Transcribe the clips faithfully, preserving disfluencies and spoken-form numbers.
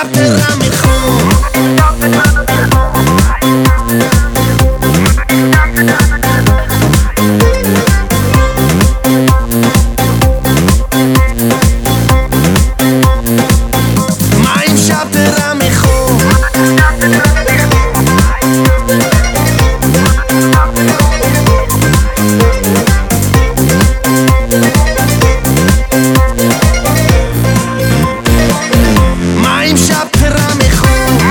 شب دلم میخون من امشب دلم میخون من امشب دلم میخون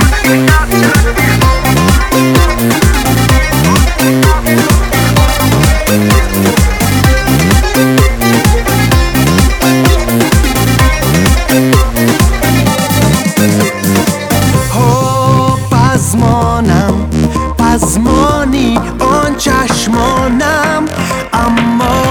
پزمانم پزمانی آن چشمانم اما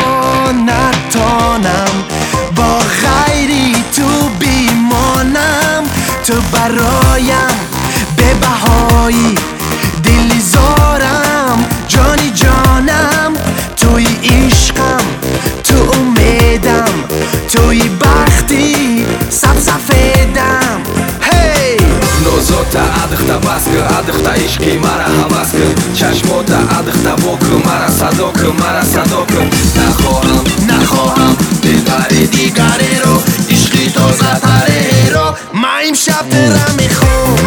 نتانم با غیری تو بیمانم تو برایم به بهایی دلی زارم جانی جانم توی عشقم تو امیدم توی بختی سب سفیدم نوزوتا адыхта баскы адыхта ишки мара ҳаваскы чашмота адыхта бокы мара садокы мара садокы нахоҳам нахоҳам дигари дигареро ишқи тозатареро ман имшаб дилам мехоҳам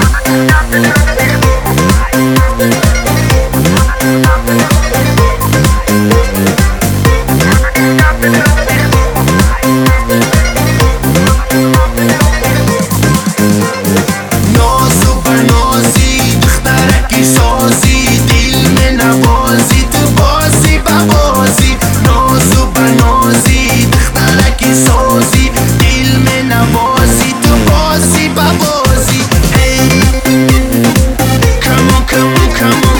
Come on, come on, come on.